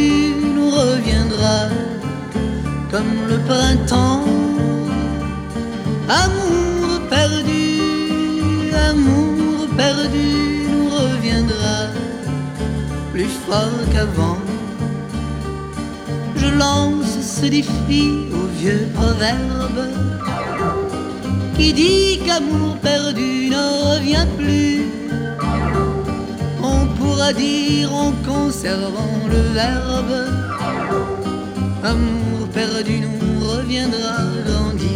perdu nous reviendra comme le printemps. Amour perdu nous reviendra plus fort qu'avant. Je lance ce défi au vieux proverbe qui dit qu'amour perdu ne revient plus. On pourra dire en conservant le verbe, amour perdu nous reviendra grandi.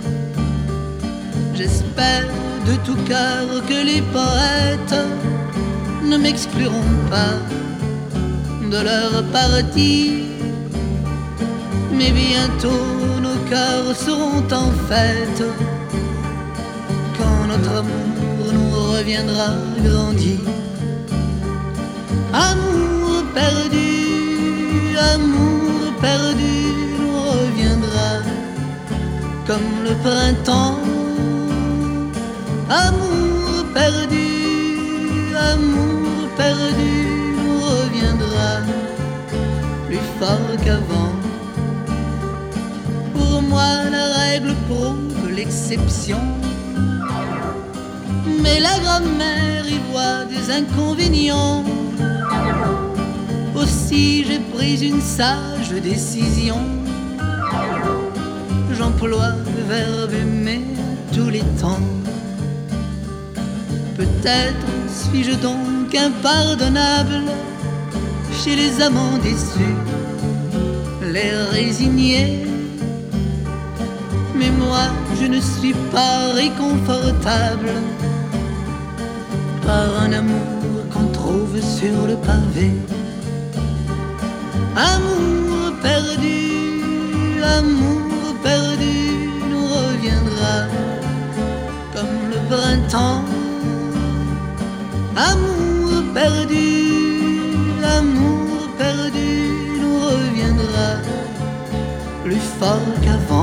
J'espère de tout cœur que les poètes ne m'excluront pas de leur partie. Mais bientôt nos cœurs seront en fête quand notre amour nous reviendra grandi. Amour perdu nous reviendra comme le printemps. Amour perdu nous reviendra plus fort qu'avant. Pour moi la règle prouve l'exception, mais la grammaire y voit des inconvénients. Aussi j'ai pris une sage décision, j'emploie le verbe aimer tous les temps. Peut-être suis-je donc impardonnable chez les amants déçus, les résignés. Mais moi je ne suis pas réconfortable par un amour qu'on trouve sur le pavé. Amour perdu nous reviendra comme le printemps. Amour perdu nous reviendra plus fort qu'avant.